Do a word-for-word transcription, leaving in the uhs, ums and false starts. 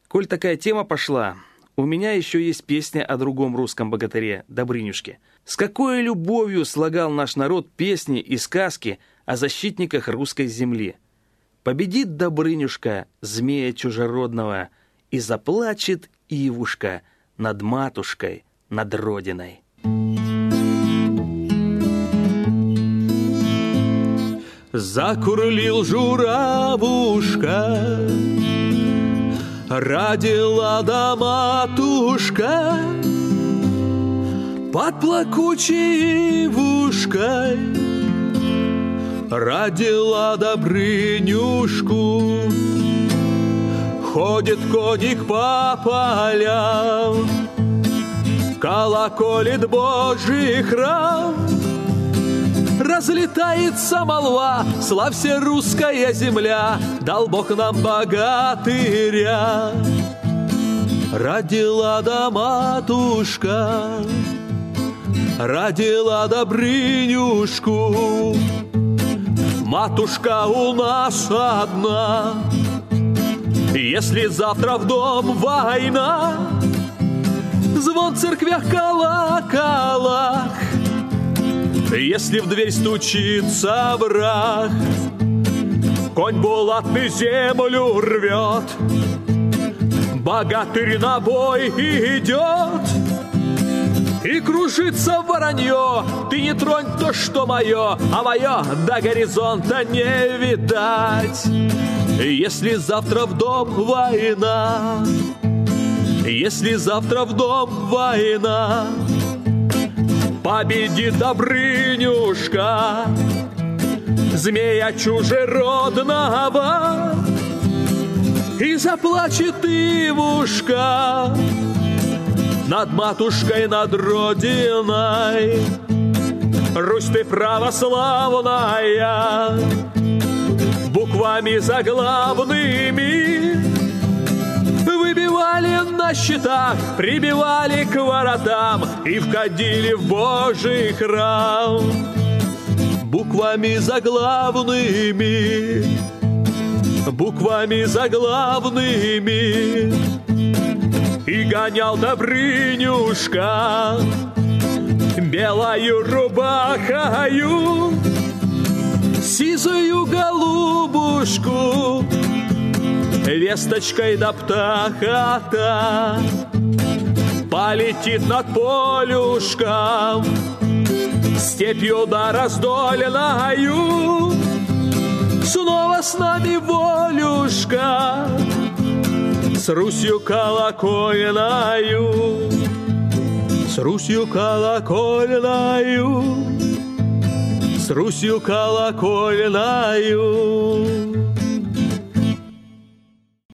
Коль такая тема пошла, у меня еще есть песня о другом русском богатыре, Добрынюшке. С какой любовью слагал наш народ песни и сказки о защитниках русской земли. Победит Добрынюшка змея чужеродного, и заплачет Ивушка над матушкой, над родиной. Закурлил журавушка, родила да матушка, под плакучей ивушкой родила Добрынюшку. Ходит коник по полям, колоколит Божий храм. Разлетается молва, славься русская земля, дал Бог нам богатыря. Родила да матушка, родила Добрынюшку. Матушка у нас одна, если завтра в дом война, звон в церквях колоколах, если в дверь стучится враг, конь булатный землю рвет, богатырь на бой идет, и кружится воронье. Ты не тронь то, что мое, а мое до горизонта не видать. Если завтра в дом война, если завтра в дом война, победит Добрынюшка змея чужеродного, и заплачет Ивушка над матушкой, над родиной. Русь ты православная, буквами заглавными выбивали на щитах, прибивали к воротам и входили в Божий храм. Буквами заглавными, буквами заглавными, и гонял Добрынюшка белою рубахою сизую голубушку, весточкой да птахота полетит над полюшком, степью да раздольною. Снова с нами волюшка, с Русью колокольною, с Русью колокольною, с Русью колокольною.